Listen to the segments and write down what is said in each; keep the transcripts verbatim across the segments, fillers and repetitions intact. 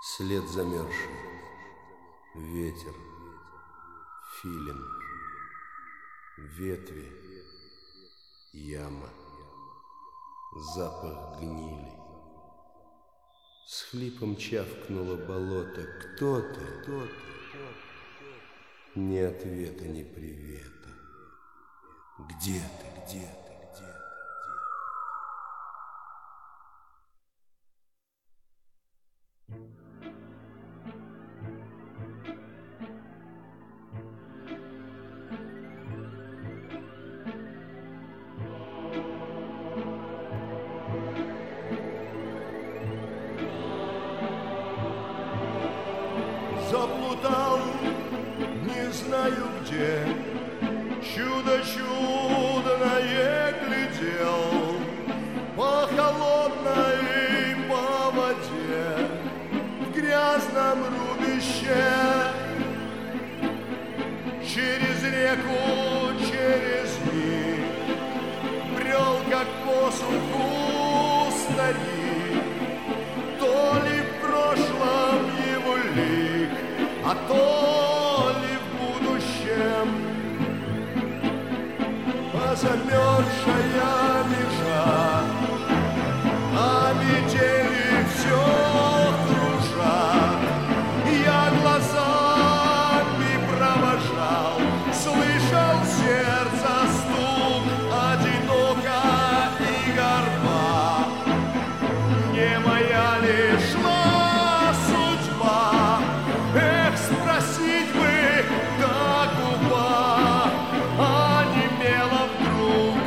След замерзший, ветер, филин, ветви, яма, запах гнили. С хлипом чавкнуло болото. Кто ты? Кто ты? Ни ответа, ни привета. Где ты? Где ты? Где ты? Заплутал, не знаю где, чудо чудное глядел по холодной по воде в грязном рубище. Через реку, через них брел, как по суху старик, то ли в прошлом его лик, а то ли в будущем. А замерзшая межа, а метели все кружат. Я глазами провожал, слышал сердце стук, одиноко и горба. Не моя ли шла судьба? Эх, спросить бы, да губа онемела вдруг.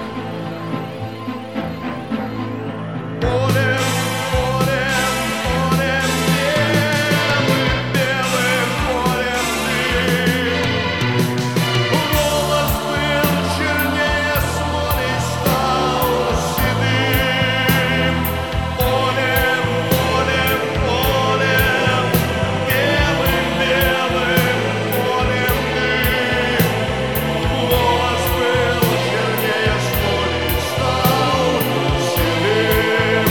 Полем, полем, полем белым, белым полем ты. Голос был чернее смоли, стал седым. Полем, полем, полем, белым, белым полем ты. Голос был чернее смоли, стал седым.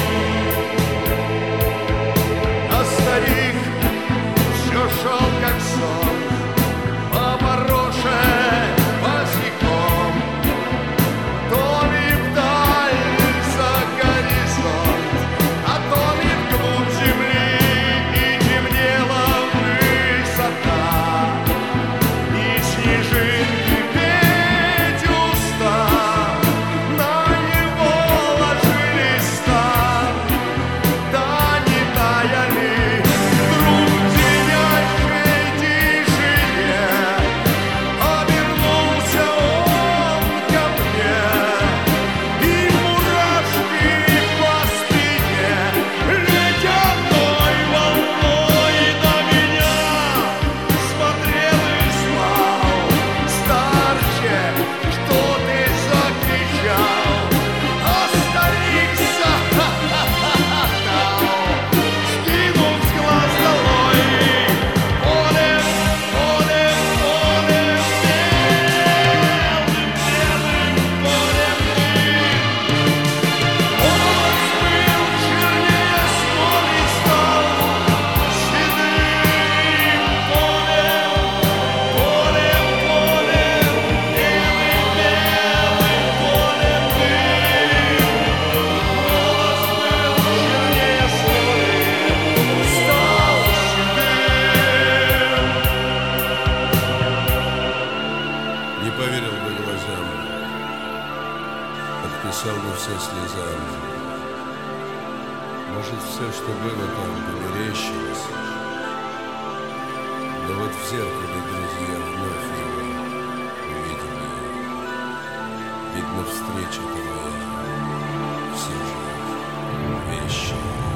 А старик все шел, как сон, по пороше босиком. То ли вдаль за горизонт, а то ли вглубь земли, и темнела высота. И снежинки петь устав, на него ложились там. Да не таяли вдруг в звенящей тишине. Обернулся он ко мне, и мурашки по спине ледяной волной на меня смотрел и звал. Старче, что ты закричал? А старик захохотал, скинув с глаз долой. Полем, полем, полем белым, белым полем ты. Голос был чернее смоли, стал седым. Полем, полем, полем белым, белым полем ты. Голос был чернее смоли, стал седым. Не поверил бы глазам, подписал бы все слезами. Может, все, что было там, померещилось. Да вот в зеркале друзья вновь его увидели. Видно, встреча твоя все же вещи.